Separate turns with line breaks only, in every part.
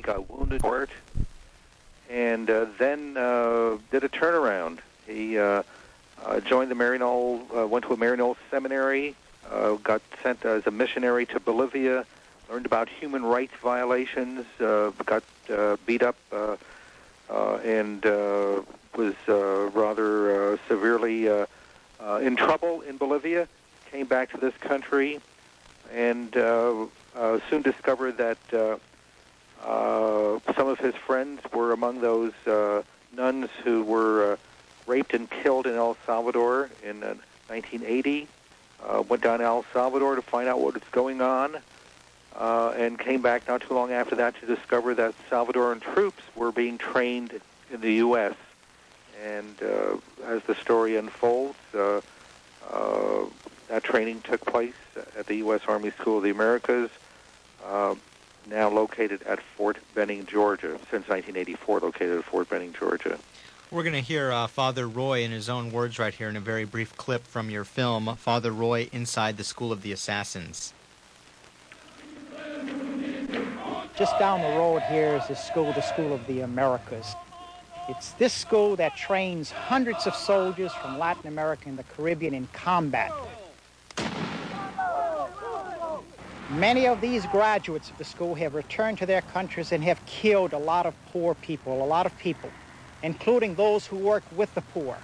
got wounded for it, and then did a turnaround. He joined the Maryknoll, went to a Maryknoll seminary, got sent as a missionary to Bolivia, learned about human rights violations, got beat up, and was rather severely in trouble in Bolivia, came back to this country, and soon discovered that some of his friends were among those nuns who were raped and killed in El Salvador in 1980. Went down to El Salvador to find out what was going on, and came back not too long after that to discover that Salvadoran troops were being trained in the U.S. And as the story unfolds, that training took place at the U.S. Army School of the Americas, now located at Fort Benning, Georgia, since 1984 located at Fort Benning, Georgia.
We're going to hear Father Roy in his own words right here in a very brief clip from your film, Father Roy Inside the School of the Assassins.
Just down the road here is the School of the Americas. It's this school that trains hundreds of soldiers from Latin America and the Caribbean in combat. Many of these graduates of the school have returned to their countries and have killed a lot of poor people, a lot of people, including those who work with the poor.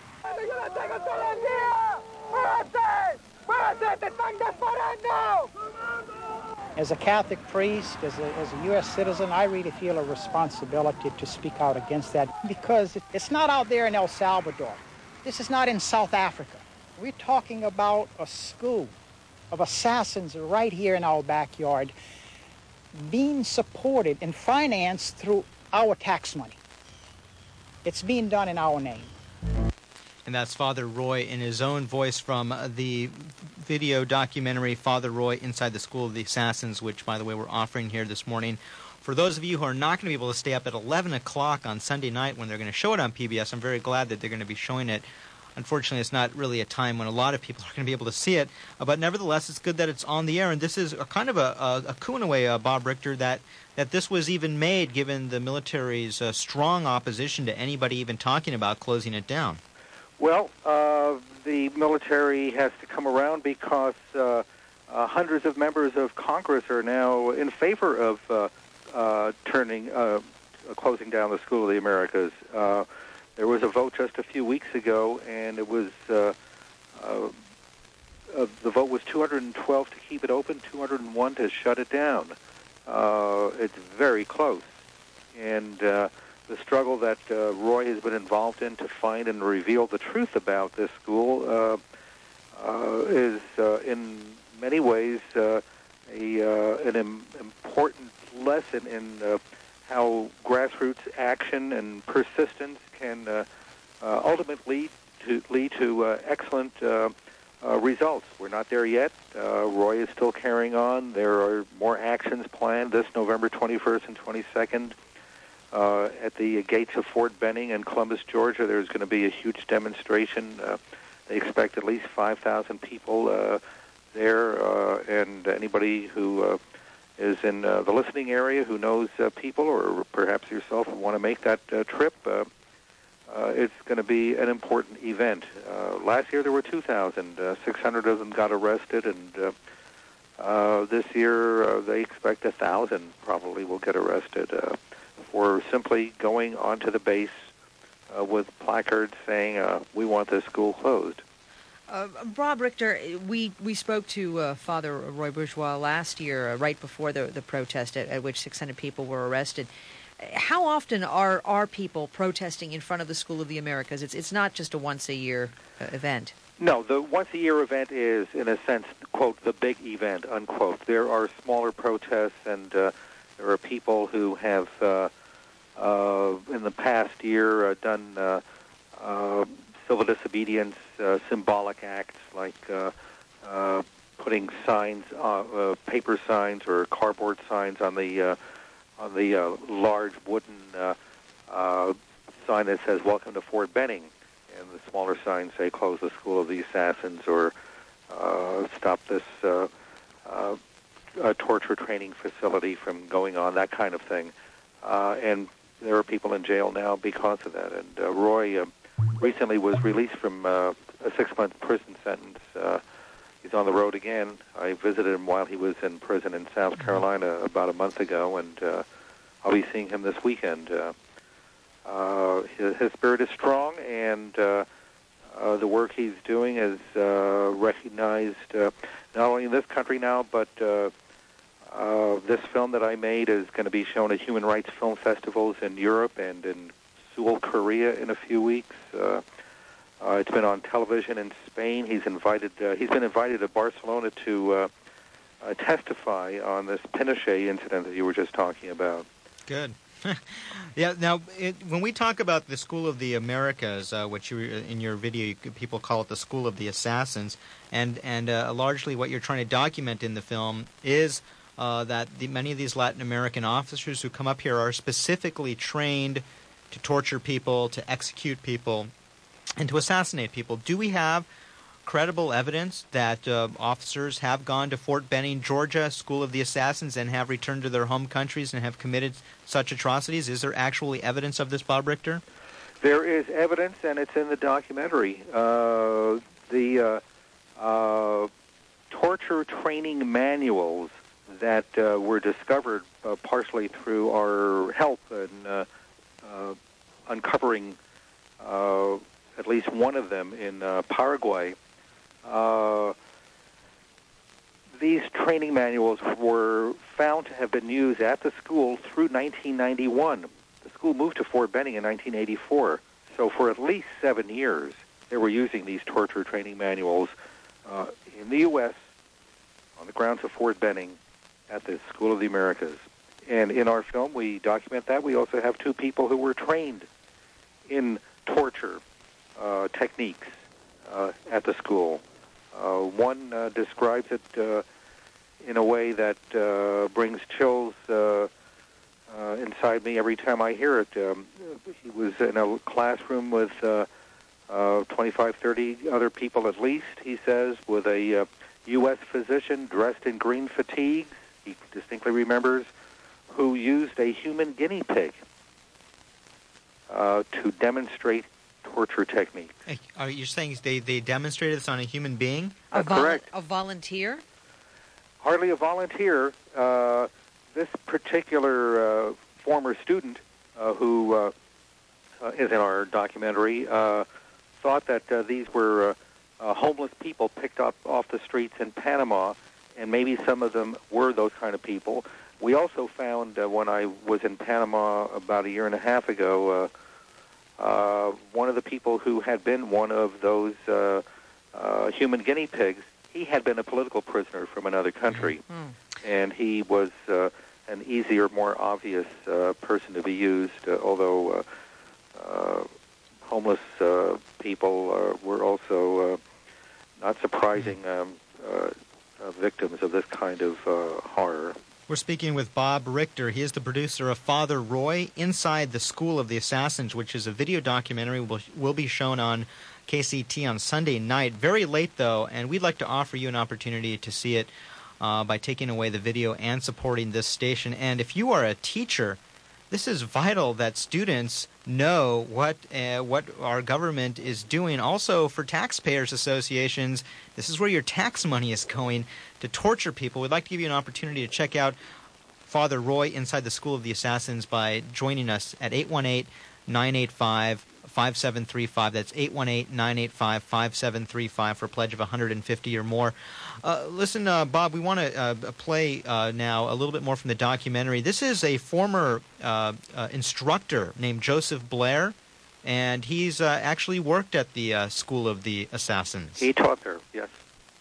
As a Catholic priest, as a U.S. citizen, I really feel a responsibility to speak out against that, because it's not out there in El Salvador. This is not in South Africa. We're talking about a school of assassins right here in our backyard, being supported and financed through our tax money. It's being done in our name.
And that's Father Roy in his own voice from the video documentary Father Roy Inside the School of the Assassins, which, by the way, we're offering here this morning. For those of you who are not going to be able to stay up at 11 o'clock on Sunday night when they're going to show it on PBS, I'm very glad that they're going to be showing it. Unfortunately, it's not really a time when a lot of people are going to be able to see it, but nevertheless, it's good that it's on the air. And this is a kind of a coup in a way, Bob Richter, that this was even made given the military's strong opposition to anybody even talking about closing it down.
Well, the military has to come around because hundreds of members of Congress are now in favor of closing down the School of the Americas. There was a vote just a few weeks ago, and it was the vote was 212 to keep it open, 201 to shut it down. It's very close, and the struggle that Roy has been involved in to find and reveal the truth about this school is, in many ways, an important lesson in how grassroots action and persistence can ultimately lead to excellent results. We're not there yet. Roy is still carrying on. There are more actions planned this November 21st and 22nd. At the gates of Fort Benning in Columbus, Georgia, there's going to be a huge demonstration. They expect at least 5,000 people there, and anybody who is in the listening area who knows people, or perhaps yourself want to make that trip, it's going to be an important event. Last year there were 2,000. 600 of them got arrested, and this year they expect 1,000 probably will get arrested for simply going onto the base with placards saying, we want this school closed.
Bob Richter, we spoke to Father Roy Bourgeois last year, right before the protest at which 600 people were arrested. How often are people protesting in front of the School of the Americas? It's not just a once-a-year event.
No, the once-a-year event is, in a sense, quote, the big event, unquote. There are smaller protests, and there are people who have, in the past year, done civil disobedience, symbolic acts like putting signs, paper signs or cardboard signs on the large wooden sign that says "Welcome to Fort Benning," and the smaller signs say "Close the School of the Assassins" or "Stop this torture training facility from going on," that kind of thing. and there are people in jail now because of that. And Roy recently was released from a 6-month prison sentence. He's on the road again. I visited him while he was in prison in South Carolina about a month ago, and I'll be seeing him this weekend. His spirit is strong, and the work he's doing is recognized not only in this country now, but this film that I made is going to be shown at human rights film festivals in Europe and in Seoul, Korea in a few weeks. It's been on television in Spain. He's been invited to Barcelona to testify on this Pinochet incident that you were just talking about.
Good. Yeah. Now, when we talk about the School of the Americas, which in your video people call it the School of the Assassins, and largely what you're trying to document in the film is that many of these Latin American officers who come up here are specifically trained to torture people, to execute people, and to assassinate people. Do we have credible evidence that officers have gone to Fort Benning, Georgia, School of the Assassins, and have returned to their home countries and have committed such atrocities? Is there actually evidence of this, Bob Richter?
There is evidence, and it's in the documentary. The torture training manuals that were discovered partially through our help in uncovering at least one of them in Paraguay. These training manuals were found to have been used at the school through 1991. The school moved to Fort Benning in 1984. So for at least 7 years, they were using these torture training manuals in the U.S. on the grounds of Fort Benning at the School of the Americas. And in our film, we document that. We also have 2 people who were trained in torture techniques at the school. One describes it in a way that brings chills inside me every time I hear it. He was in a classroom with 25, 30 other people at least, he says, with a U.S. physician dressed in green fatigues, he distinctly remembers, who used a human guinea pig to demonstrate torture techniques.
Are you saying they demonstrated this on a human being?
Correct.
A volunteer?
Hardly a volunteer. This particular former student who is in our documentary thought that these were homeless people picked up off the streets in Panama, and maybe some of them were those kind of people. We also found when I was in Panama about 1.5 years ago, one of the people who had been one of those human guinea pigs, he had been a political prisoner from another country, and he was an easier, more obvious person to be used, although homeless people were also not surprising victims of this kind of horror.
We're speaking with Bob Richter. He is the producer of Father Roy, Inside the School of the Assassins, which is a video documentary will be shown on KCT on Sunday night. Very late, though, and we'd like to offer you an opportunity to see it by taking away the video and supporting this station. And if you are a teacher, this is vital that students know what our government is doing. Also, for taxpayers associations, this is where your tax money is going to torture people. We'd like to give you an opportunity to check out Father Roy Inside the School of the Assassins by joining us at 818-985-5735. That's 818-985-5735 for a pledge of $150 or more. Listen, Bob, we want to play now a little bit more from the documentary. This is a former instructor named Joseph Blair, and he's actually worked at the School of the Assassins.
He taught there, yes.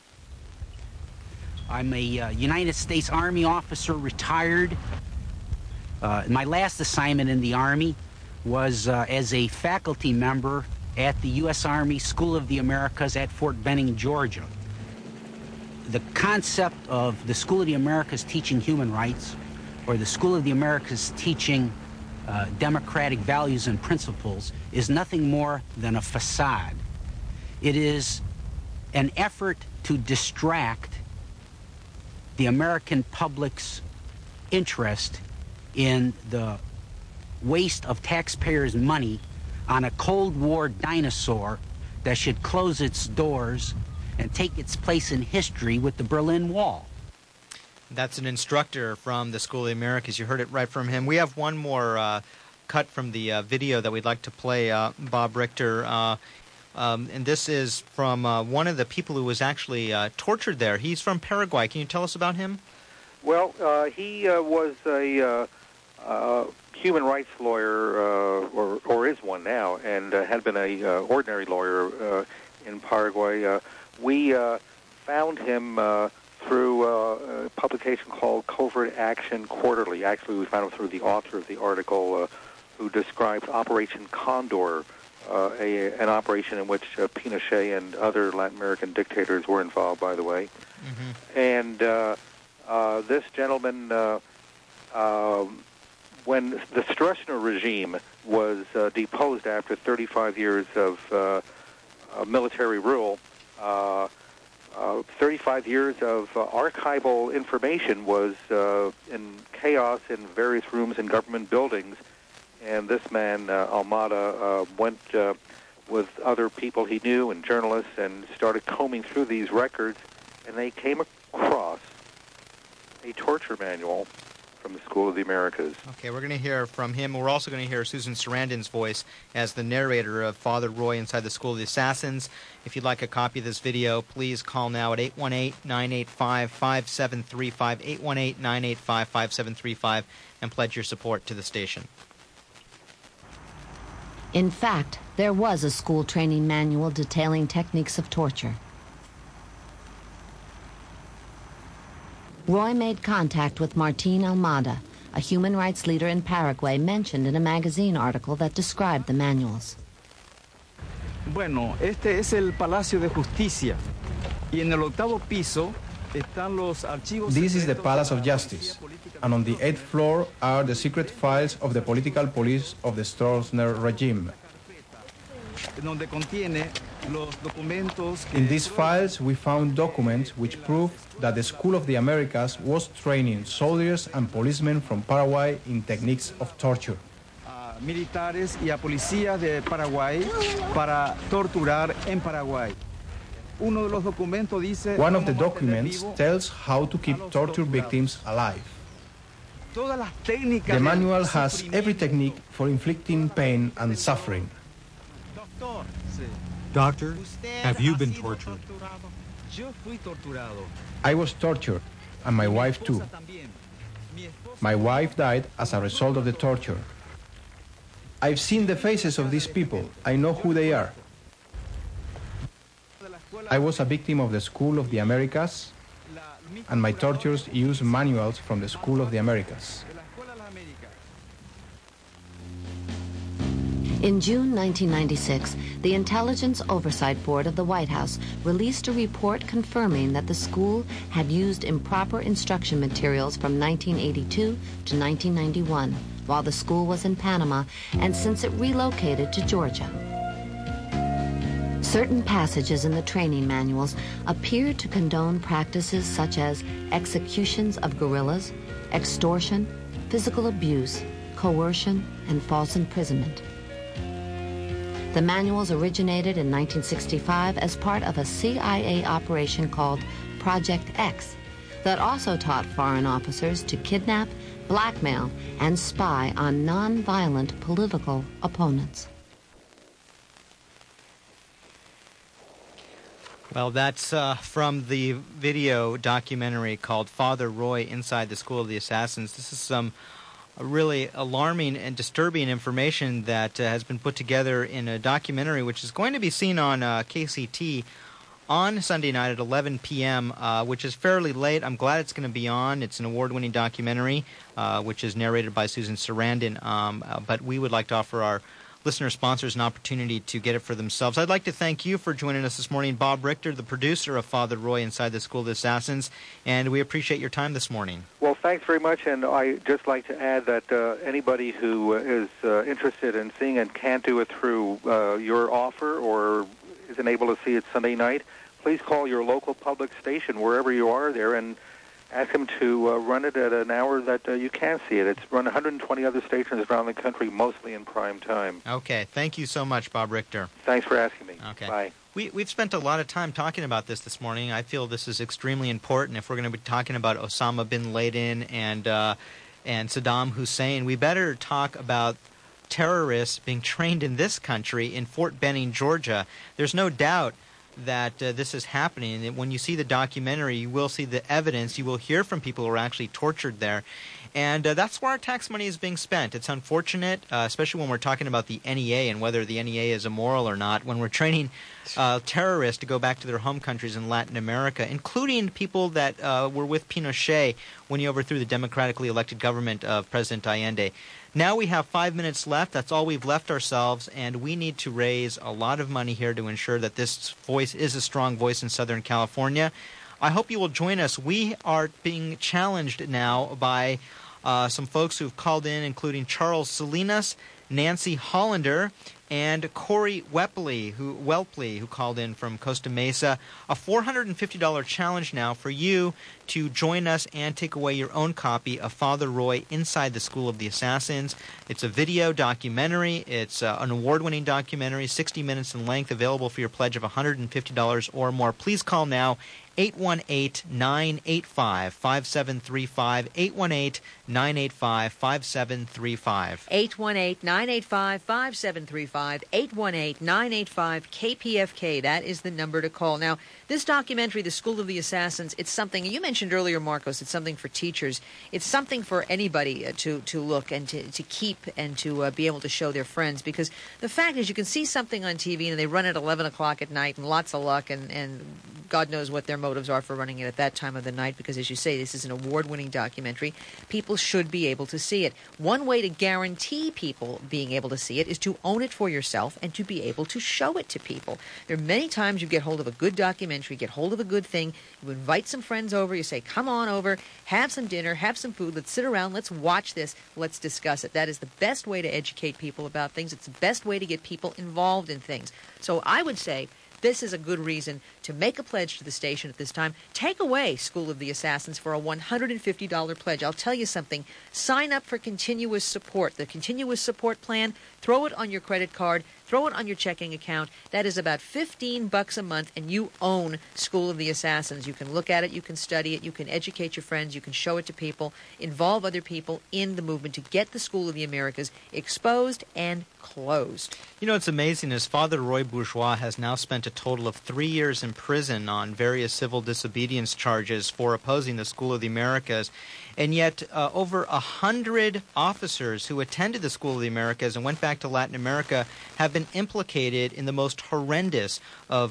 I'm a United States Army officer, retired. My last assignment in the Army was as a faculty member at the U.S. Army School of the Americas at Fort Benning, Georgia. The concept of the School of the Americas teaching human rights, or the School of the Americas teaching democratic values and principles, is nothing more than a facade. It is an effort to distract the American public's interest in the waste of taxpayers' money on a Cold War dinosaur that should close its doors and take its place in history with the Berlin Wall.
That's an instructor from the School of the Americas. You heard it right from him. We have one more cut from the video that we'd like to play, Bob Richter. And this is from one of the people who was actually tortured there. He's from Paraguay. Can you tell us about him?
Well, he was a human rights lawyer, or is one now, and had been a ordinary lawyer in Paraguay. We found him through a publication called Covert Action Quarterly. Actually, we found him through the author of the article who described Operation Condor, an operation in which Pinochet and other Latin American dictators were involved, by the way. Mm-hmm. And this gentleman, when the Stroessner regime was deposed after 35 years of military rule, 35 years of archival information was in chaos in various rooms in government buildings. And this man, Almada, went with other people he knew and journalists and started combing through these records, and they came across a torture manual from the School of the Americas.
Okay, we're going to hear from him. We're also going to hear Susan Sarandon's voice as the narrator of Father Roy inside the School of the Assassins. If you'd like a copy of this video, please call now at 818-985-5735, 818-985-5735, and pledge your support to the station.
In fact, there was a school training manual detailing techniques of torture. Roy made contact with Martín Almada, a human rights leader in Paraguay mentioned in a magazine article that described the manuals.
Bueno, este es el Palacio de Justicia y en el 8º piso están los archivos.
This is the Palace of Justice, and on the 8th floor are the secret files of the political police of the Stroessner regime.
Donde contiene los documentos.
In these files, we found documents which prove that the School of the Americas was training soldiers and policemen from Paraguay in techniques of torture.
Militares y a policías de Paraguay para torturar en Paraguay. Uno de los documentos dice.
One of the documents tells how to keep torture victims alive. The manual has every technique for inflicting pain and suffering.
Doctor, have you been tortured?
I was tortured, and my wife too. My wife died as a result of the torture. I've seen the faces of these people. I know who they are. I was a victim of the School of the Americas, and my tortures use manuals from the School of the Americas.
In June 1996, the Intelligence Oversight Board of the White House released a report confirming that the school had used improper instruction materials from 1982 to 1991, while the school was in Panama and since it relocated to Georgia. Certain passages in the training manuals appear to condone practices such as executions of guerrillas, extortion, physical abuse, coercion, and false imprisonment. The manuals originated in 1965 as part of a CIA operation called Project X that also taught foreign officers to kidnap, blackmail, and spy on non-violent political opponents.
Well, that's from the video documentary called Father Roy Inside the School of the Assassins. This is some really alarming and disturbing information that has been put together in a documentary which is going to be seen on KCT on Sunday night at 11 p.m., which is fairly late. I'm glad it's going to be on. It's an award-winning documentary, which is narrated by Susan Sarandon, but we would like to offer our listener sponsors an opportunity to get it for themselves. I'd like to thank you for joining us this morning, Bob Richter, the producer of Father Roy Inside the School of the Assassins, and we appreciate your time this morning.
Well, thanks very much, and I'd just like to add that anybody who is interested in seeing and can't do it through your offer or isn't able to see it Sunday night, please call your local public station wherever you are there and ask them to run it at an hour that you can see it. It's run 120 other stations around the country, mostly in prime time.
Okay. Thank you so much, Bob Richter.
Thanks for asking me.
Okay.
Bye.
We've spent a lot of time talking about this morning. I feel this is extremely important. If we're going to be talking about Osama bin Laden and Saddam Hussein, we better talk about terrorists being trained in this country in Fort Benning, Georgia. There's no doubt that this is happening. And when you see the documentary, you will see the evidence. You will hear from people who are actually tortured there. And that's where our tax money is being spent. It's unfortunate, especially when we're talking about the NEA and whether the NEA is immoral or not, when we're training terrorists to go back to their home countries in Latin America, including people that were with Pinochet when he overthrew the democratically elected government of President Allende. Now we have 5 minutes left. That's all we've left ourselves, and we need to raise a lot of money here to ensure that this voice is a strong voice in Southern California. I hope you will join us. We are being challenged now by some folks who've called in, including Charles Salinas, Nancy Hollander, and Corey Welpley, who called in from Costa Mesa. A $450 challenge now for you to join us and take away your own copy of Father Roy Inside the School of the Assassins. It's a video documentary. It's an award-winning documentary, 60 minutes in length, available for your pledge of $150 or more. Please call now. 818-985-5735, 818-985-5735.
818-985-5735, 818-985-KPFK. That is the number to call. Now, this documentary, The School of the Assassins, it's something, you mentioned earlier, Marcos, it's something for teachers. It's something for anybody to look and to keep and to be able to show their friends, because the fact is you can see something on TV and they run at 11 o'clock at night and lots of luck and God knows what their motives are for running it at that time of the night, because, as you say, this is an award-winning documentary. People should be able to see it. One way to guarantee people being able to see it is to own it for yourself and to be able to show it to people. There are many times you get hold of a good documentary, get hold of a good thing, you invite some friends over, you say, come on over, have some dinner, have some food, let's sit around, let's watch this, let's discuss it. That is the best way to educate people about things. It's the best way to get people involved in things. So I would say this is a good reason to make a pledge to the station at this time. Take away School of the Assassins for a $150 pledge. I'll tell you something. Sign up for continuous support. The continuous support plan, throw it on your credit card, throw it on your checking account. That is about $15 a month, and you own School of the Assassins. You can look at it, you can study it, you can educate your friends, you can show it to people, involve other people in the movement to get the School of the Americas exposed and closed.
You know, it's amazing is Father Roy Bourgeois has now spent a total of 3 years in prison on various civil disobedience charges for opposing the School of the Americas. And yet over 100 officers who attended the School of the Americas and went back to Latin America have been implicated in the most horrendous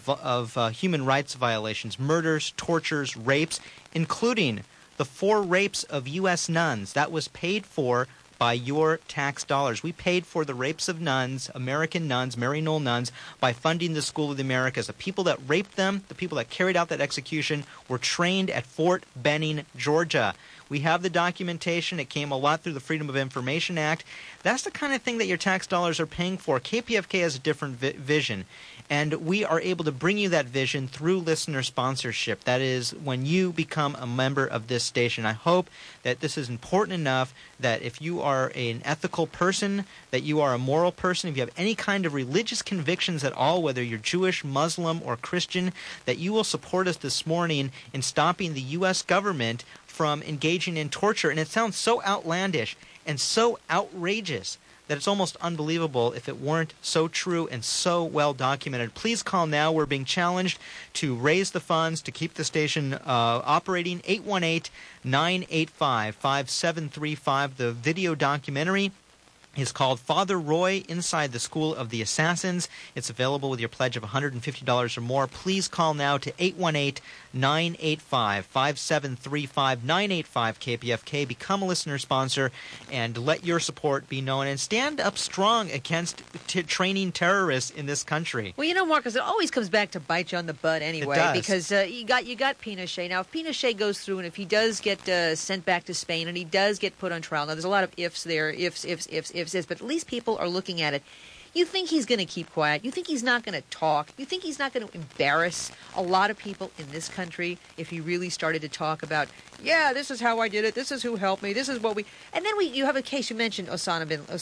of human rights violations, murders, tortures, rapes, including the 4 rapes of U.S. nuns. That was paid for by your tax dollars. We paid for the rapes of nuns, American nuns, Maryknoll nuns, by funding the School of the Americas. The people that raped them, the people that carried out that execution, were trained at Fort Benning, Georgia. We have the documentation. It came a lot through the Freedom of Information Act. That's the kind of thing that your tax dollars are paying for. KPFK has a different vision, and we are able to bring you that vision through listener sponsorship. That is when you become a member of this station. I hope that this is important enough that if you are an ethical person, that you are a moral person, if you have any kind of religious convictions at all, whether you're Jewish, Muslim, or Christian, that you will support us this morning in stopping the U.S. government from engaging in torture. And it sounds so outlandish and so outrageous that it's almost unbelievable if it weren't so true and so well documented. Please call now. We're being challenged to raise the funds to keep the station operating. 818-985-5735. The video documentary is called Father Roy Inside the School of the Assassins. It's available with your pledge of $150 or more. Please call now to 818-985-5735, 985-KPFK. Become a listener sponsor and let your support be known, and stand up strong against training terrorists in this country.
Well, you know, Marcus, it always comes back to bite you on the butt anyway.
It does.
Because you got Pinochet. Now, if Pinochet goes through and if he does get sent back to Spain and he does get put on trial, now there's a lot of ifs there, ifs, but at least people are looking at it. You think he's going to keep quiet? You think he's not going to talk? You think he's not going to embarrass a lot of people in this country if he really started to talk about, yeah, this is how I did it, this is who helped me, this is what we... And then you have a case, you mentioned Osama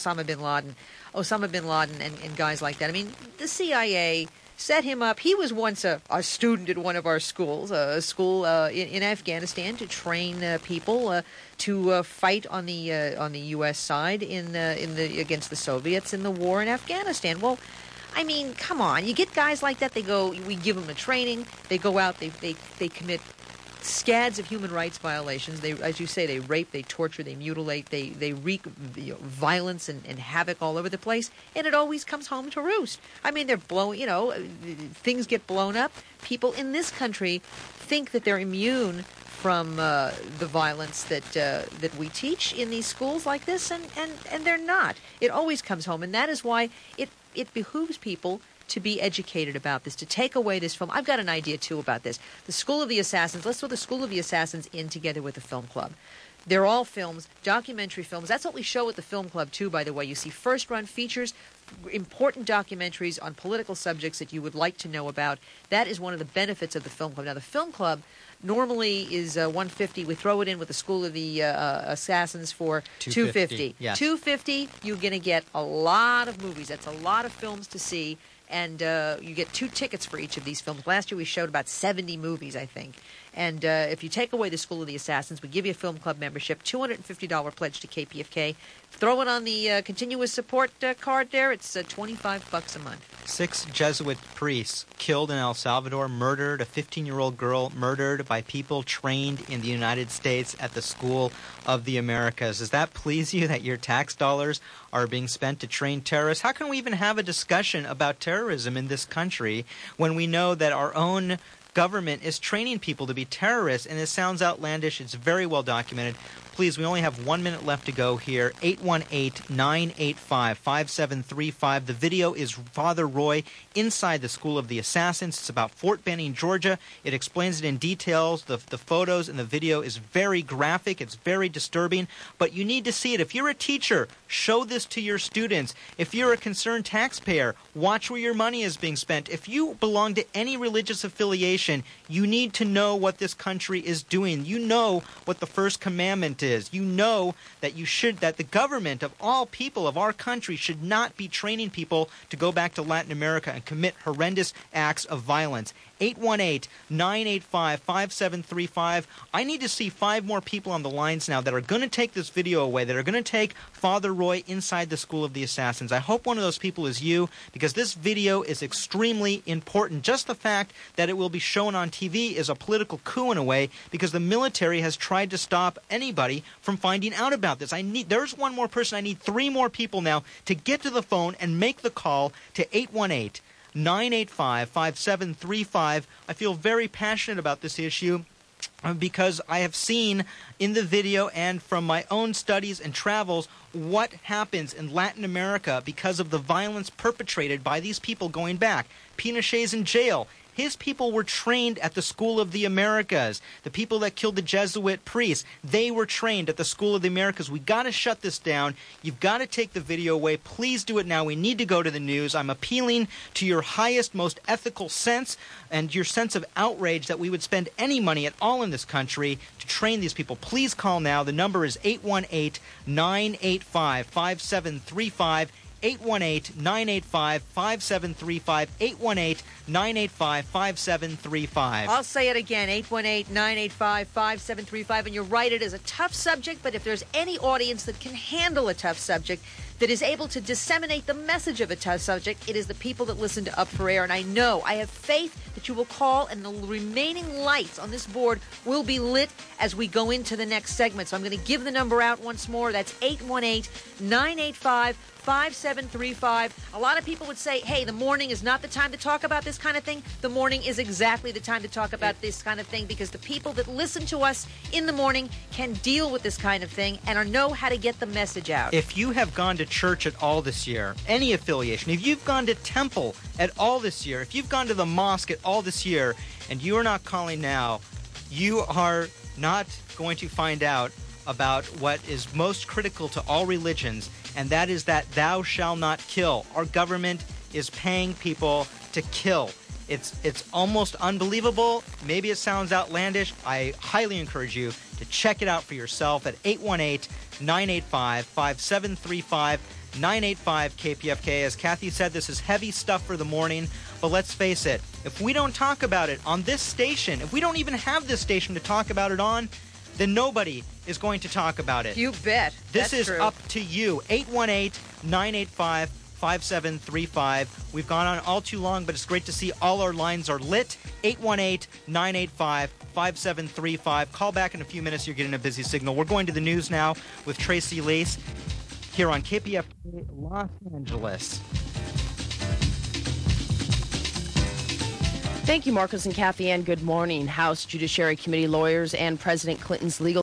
bin Laden and guys like that. I mean, the CIA set him up. He was once a student at one of our schools, a school in Afghanistan, to train people to fight on the U.S. side against the Soviets in the war in Afghanistan. Well, I mean, come on. You get guys like that. We give them a training. They go out. They commit scads of human rights violations. They, as you say, they rape, they torture, they mutilate, they wreak violence and havoc all over the place, and it always comes home to roost. I mean, they're things get blown up. People in this country think that they're immune from the violence that we teach in these schools like this, and they're not. It always comes home, and that is why it behooves people to be educated about this, to take away this film. I've got an idea, too, about this. The School of the Assassins, let's throw the School of the Assassins in together with the film club. They're all films, documentary films. That's what we show at the film club, too, by the way. You see first-run features, important documentaries on political subjects that you would like to know about. That is one of the benefits of the film club. Now, the film club normally is $150. We throw it in with the School of the Assassins for $250.
Yes.
$250, you're going to get a lot of movies. That's a lot of films to see. And you get 2 tickets for each of these films. Last year we showed about 70 movies, I think. And if you take away the School of the Assassins, we give you a film club membership, $250 pledge to KPFK. Throw it on the continuous support card there. It's $25 a month.
6 Jesuit priests killed in El Salvador, murdered, a 15-year-old girl murdered by people trained in the United States at the School of the Americas. Does that please you that your tax dollars are being spent to train terrorists? How can we even have a discussion about terrorism in this country when we know that our own government is training people to be terrorists? And it sounds outlandish. It's very well documented. Please, we only have 1 minute left to go here. 818-985-5735. The video is Father Roy inside the School of the Assassins. It's about Fort Benning, Georgia. It explains it in details. The photos and the video is very graphic. It's very disturbing. But you need to see it. If you're a teacher, show this to your students. If you're a concerned taxpayer, watch where your money is being spent. If you belong to any religious affiliation, you need to know what this country is doing. You know what the first commandment is. You know that that the government of all people of our country should not be training people to go back to Latin America and commit horrendous acts of violence. 818-985-5735. I need to see 5 more people on the lines now that are going to take this video away, that are going to take Father Roy inside the School of the Assassins. I hope one of those people is you, because this video is extremely important. Just the fact that it will be shown on TV is a political coup in a way, because the military has tried to stop anybody from finding out about this. There's one more person. I need 3 more people now to get to the phone and make the call to 818-985-5735. I feel very passionate about this issue because I have seen in the video and from my own studies and travels what happens in Latin America because of the violence perpetrated by these people going back. Pinochet's in jail. His people were trained at the School of the Americas. The people that killed the Jesuit priests, they were trained at the School of the Americas. We got to shut this down. You've got to take the video away. Please do it now. We need to go to the news. I'm appealing to your highest, most ethical sense and your sense of outrage that we would spend any money at all in this country to train these people. Please call now. The number is 818-985-5735. 818-985-5735, 818-985-5735.
I'll say it again, 818-985-5735. And you're right, it is a tough subject, but if there's any audience that can handle a tough subject, that is able to disseminate the message of a tough subject, it is the people that listen to Up for Air. And I have faith that you will call, and the remaining lights on this board will be lit as we go into the next segment. So I'm going to give the number out once more. That's 818-985-5735. A lot of people would say, hey, the morning is not the time to talk about this kind of thing. The morning is exactly the time to talk about this kind of thing, because the people that listen to us in the morning can deal with this kind of thing and know how to get the message out.
If you have gone to church at all this year, any affiliation, if you've gone to temple at all this year, if you've gone to the mosque at all this year, and you are not calling now, you are not going to find out about what is most critical to all religions, and that is that thou shalt not kill. Our government is paying people to kill. It's almost unbelievable. Maybe it sounds outlandish. I highly encourage you to check it out for yourself at 818-985-5735, 985-KPFK. As Kathy said, this is heavy stuff for the morning, but let's face it, if we don't talk about it on this station, if we don't even have this station to talk about it on, then nobody is going to talk about it.
You bet.
This
That's
is
true.
up to you. 818-985-5735. We've gone on all too long, but it's great to see all our lines are lit. 818-985-5735. Call back in a few minutes. You're getting a busy signal. We're going to the news now with Tracy Lace here on KPFK Los Angeles.
Thank you, Marcos and Kathy Ann. Good morning. House Judiciary Committee lawyers and President Clinton's legal